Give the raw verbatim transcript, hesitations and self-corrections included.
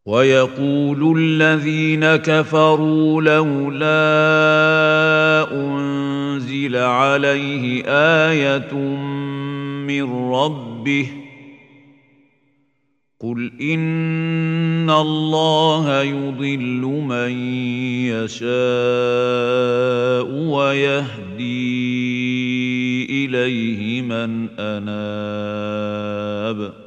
ويقول الذين كفروا لولا أنزل عليه آية من ربه قل إن الله يضل من يشاء ويهدي إليه من أناب